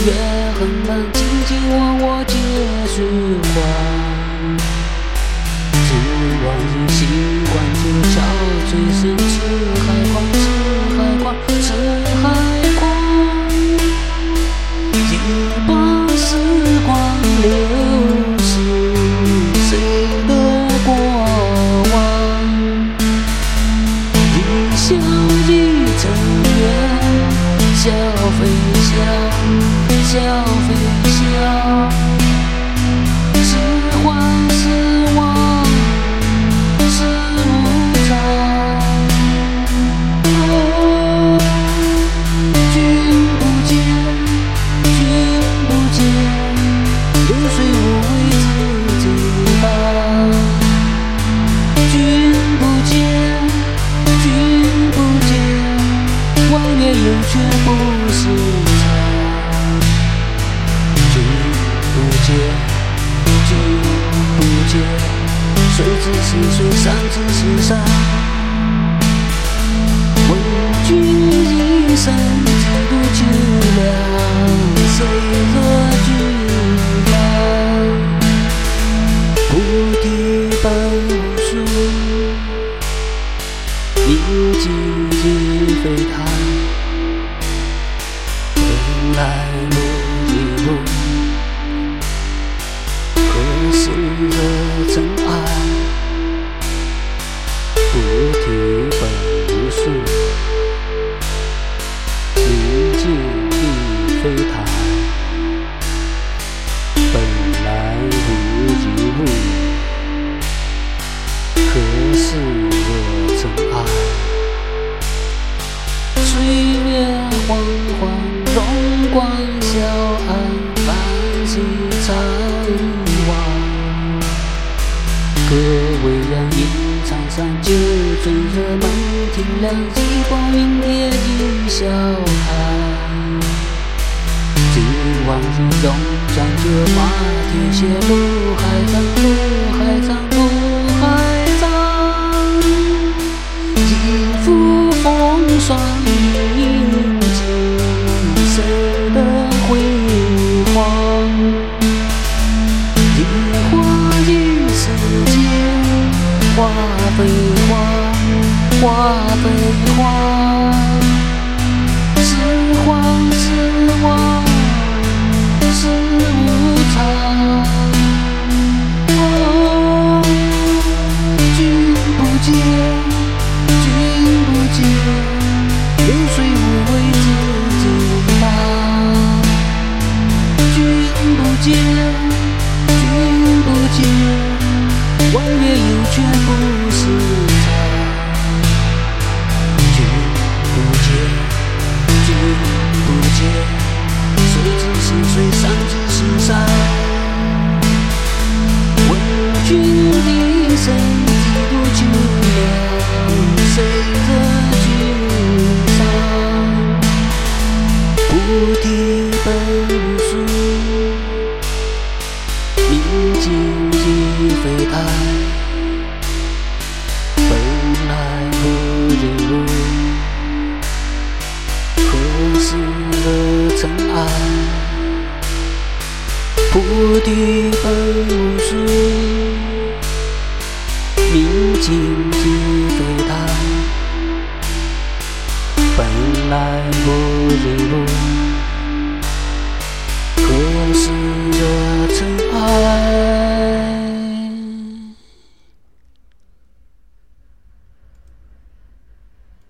月很满，卿卿我皆是欢。只望人习惯就憔悴生痴海狂，痴海狂，痴海狂。一把时光流逝，谁的过往？一笑一尘缘，笑飞笑，笑飞笑。是欢是望，是无常。君不见，君不见，流水无为自己忙。君不见，君不见，弯月有却不是常。君不见，君不见，谁知是谁，山知是山。问君一生几度秋凉，谁惹君烦？菩提本无树，明镜亦非台。本来无一物，何时惹尘埃？菩提本无树，明镜亦非台。本来无一物，何时惹尘埃？岁月缓缓，荣光笑暗，繁星残望。各为让吟长山，酒醉热门庭凉，一光云叠一笑看。只望日永长久，马蹄血路海长，路海长，路海长。一幅风霜印尽谁的辉煌？一花一世间，花非花，花非花。是欢是望，是无常。君不见，君不见，流水无为自己忙。君不见，君不见，弯月有却不是常。君不见，君不见，谁知是谁，山知是山。问君一生几度秋凉，谁惹君伤？菩提本无树，明镜亦非台。本来无一物，何时惹尘埃？菩提本无树，明镜亦